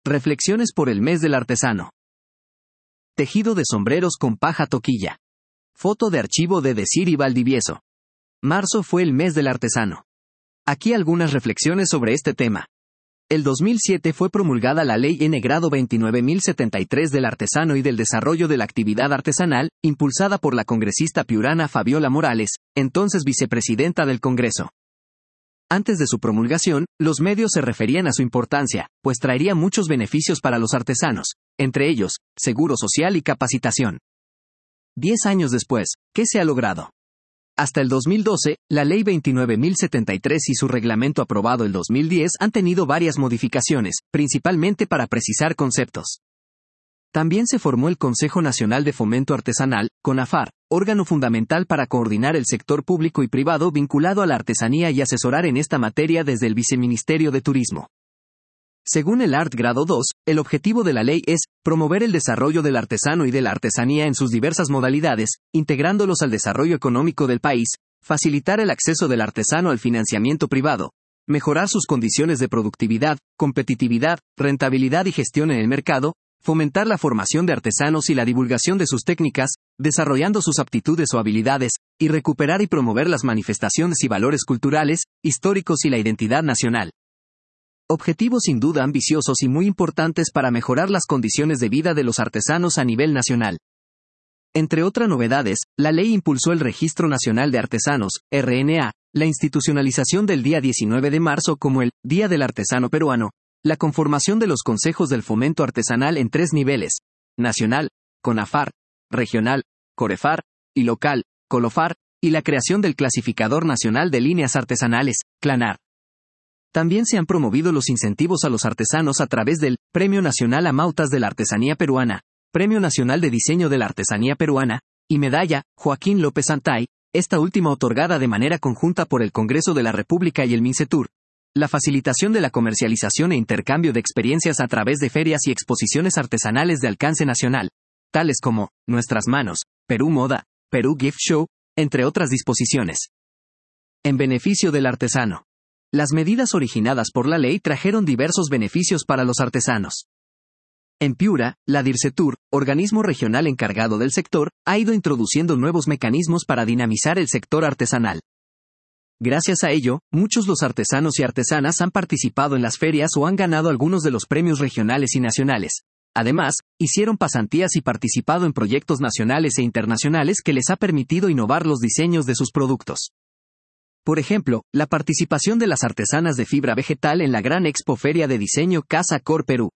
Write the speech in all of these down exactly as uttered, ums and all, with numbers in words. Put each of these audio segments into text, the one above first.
Reflexiones por el mes del artesano. Tejido de sombreros con paja toquilla. Foto de archivo de Desir y Valdivieso. Marzo fue el mes del artesano. Aquí algunas reflexiones sobre este tema. El dos mil siete fue promulgada la Ley N grado veintinueve mil setenta y tres del artesano y del desarrollo de la actividad artesanal, impulsada por la congresista piurana Fabiola Morales, entonces vicepresidenta del Congreso. Antes de su promulgación, los medios se referían a su importancia, pues traería muchos beneficios para los artesanos, entre ellos, seguro social y capacitación. Diez años después, ¿qué se ha logrado? Hasta el dos mil doce, la Ley veintinueve mil setenta y tres y su reglamento aprobado el dos mil diez han tenido varias modificaciones, principalmente para precisar conceptos. También se formó el Consejo Nacional de Fomento Artesanal, CONAFAR, órgano fundamental para coordinar el sector público y privado vinculado a la artesanía y asesorar en esta materia desde el Viceministerio de Turismo. Según el Art Grado dos, el objetivo de la ley es promover el desarrollo del artesano y de la artesanía en sus diversas modalidades, integrándolos al desarrollo económico del país, facilitar el acceso del artesano al financiamiento privado, mejorar sus condiciones de productividad, competitividad, rentabilidad y gestión en el mercado, fomentar la formación de artesanos y la divulgación de sus técnicas, desarrollando sus aptitudes o habilidades, y recuperar y promover las manifestaciones y valores culturales, históricos y la identidad nacional. Objetivos sin duda ambiciosos y muy importantes para mejorar las condiciones de vida de los artesanos a nivel nacional. Entre otras novedades, la ley impulsó el Registro Nacional de Artesanos, R N A, la institucionalización del día diecinueve de marzo como el Día del Artesano Peruano, la conformación de los consejos del fomento artesanal en tres niveles: nacional, CONAFAR, regional, COREFAR, y local, COLOFAR, y la creación del Clasificador Nacional de Líneas Artesanales, CLANAR. También se han promovido los incentivos a los artesanos a través del Premio Nacional Amautas de la Artesanía Peruana, Premio Nacional de Diseño de la Artesanía Peruana, y Medalla Joaquín López Santay, esta última otorgada de manera conjunta por el Congreso de la República y el MINCETUR. La facilitación de la comercialización e intercambio de experiencias a través de ferias y exposiciones artesanales de alcance nacional, tales como Nuestras Manos, Perú Moda, Perú Gift Show, entre otras disposiciones. En beneficio del artesano. Las medidas originadas por la ley trajeron diversos beneficios para los artesanos. En Piura, la DIRCETUR, organismo regional encargado del sector, ha ido introduciendo nuevos mecanismos para dinamizar el sector artesanal. Gracias a ello, muchos los artesanos y artesanas han participado en las ferias o han ganado algunos de los premios regionales y nacionales. Además, hicieron pasantías y participado en proyectos nacionales e internacionales que les ha permitido innovar los diseños de sus productos. Por ejemplo, la participación de las artesanas de fibra vegetal en la Gran Expo Feria de Diseño Casa Cor Perú.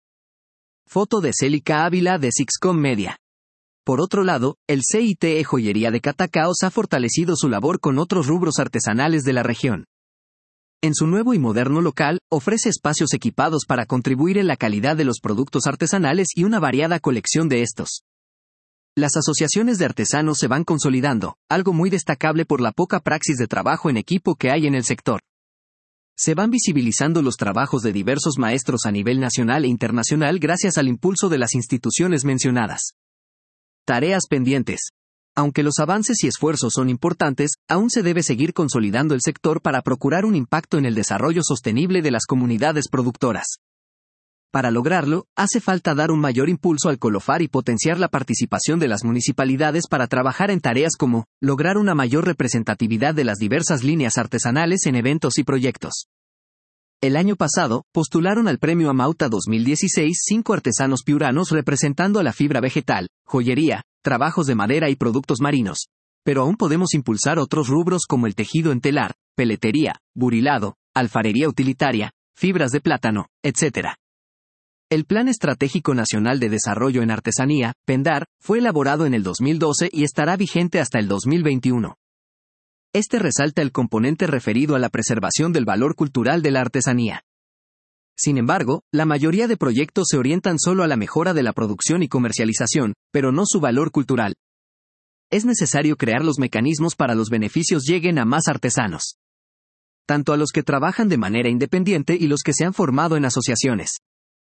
Foto de Célica Ávila de Sixcom Media. Por otro lado, el C I T E Joyería de Catacaos ha fortalecido su labor con otros rubros artesanales de la región. En su nuevo y moderno local, ofrece espacios equipados para contribuir en la calidad de los productos artesanales y una variada colección de estos. Las asociaciones de artesanos se van consolidando, algo muy destacable por la poca praxis de trabajo en equipo que hay en el sector. Se van visibilizando los trabajos de diversos maestros a nivel nacional e internacional gracias al impulso de las instituciones mencionadas. Tareas pendientes. Aunque los avances y esfuerzos son importantes, aún se debe seguir consolidando el sector para procurar un impacto en el desarrollo sostenible de las comunidades productoras. Para lograrlo, hace falta dar un mayor impulso al COLOFAR y potenciar la participación de las municipalidades para trabajar en tareas como lograr una mayor representatividad de las diversas líneas artesanales en eventos y proyectos. El año pasado, postularon al Premio Amauta dos mil dieciséis cinco artesanos piuranos representando a la fibra vegetal, joyería, trabajos de madera y productos marinos. Pero aún podemos impulsar otros rubros como el tejido en telar, peletería, burilado, alfarería utilitaria, fibras de plátano, etcétera. El Plan Estratégico Nacional de Desarrollo en Artesanía, PENDAR, fue elaborado en el dos mil doce y estará vigente hasta el dos mil veintiuno. Este resalta el componente referido a la preservación del valor cultural de la artesanía. Sin embargo, la mayoría de proyectos se orientan solo a la mejora de la producción y comercialización, pero no su valor cultural. Es necesario crear los mecanismos para los beneficios lleguen a más artesanos. Tanto a los que trabajan de manera independiente y los que se han formado en asociaciones.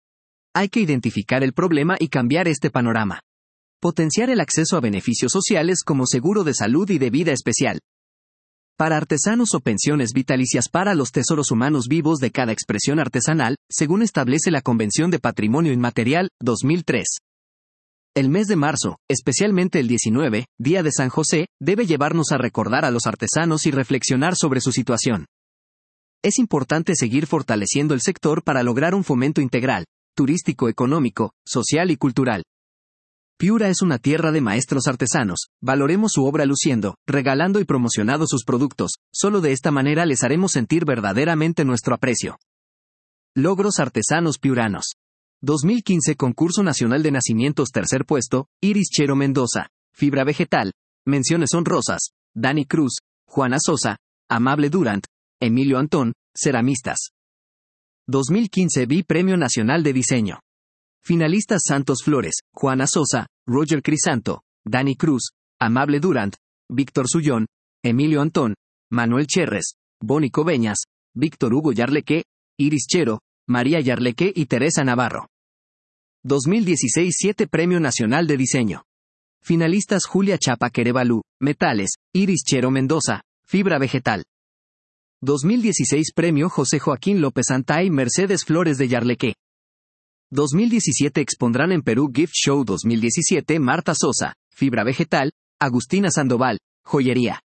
Hay que identificar el problema y cambiar este panorama. Potenciar el acceso a beneficios sociales como seguro de salud y de vida especial. Para artesanos o pensiones vitalicias para los tesoros humanos vivos de cada expresión artesanal, según establece la Convención de Patrimonio Inmaterial, dos mil tres. El mes de marzo, especialmente el diecinueve, Día de San José, debe llevarnos a recordar a los artesanos y reflexionar sobre su situación. Es importante seguir fortaleciendo el sector para lograr un fomento integral, turístico, económico, social y cultural. Piura es una tierra de maestros artesanos, valoremos su obra luciendo, regalando y promocionando sus productos, solo de esta manera les haremos sentir verdaderamente nuestro aprecio. Logros artesanos piuranos. dos mil quince Concurso Nacional de Nacimientos tercer puesto, Iris Chero Mendoza, Fibra Vegetal, menciones honrosas, Dani Cruz, Juana Sosa, Amable Durant, Emilio Antón, Ceramistas. dos mil quince Vi Premio Nacional de Diseño. Finalistas Santos Flores, Juana Sosa, Roger Crisanto, Dani Cruz, Amable Durant, Víctor Sullón, Emilio Antón, Manuel Cherres, Boni Coveñas, Víctor Hugo Yarleque, Iris Chero, María Yarleque y Teresa Navarro. dos mil dieciséis Siete Premio Nacional de Diseño. Finalistas Julia Chapa Querevalú, Metales, Iris Chero Mendoza, Fibra Vegetal. dos mil dieciséis Premio José Joaquín López Antay Mercedes Flores de Yarleque. dos mil diecisiete Expondrán en Perú Gift Show dos mil diecisiete Marta Sosa, Fibra Vegetal, Agustina Sandoval, Joyería.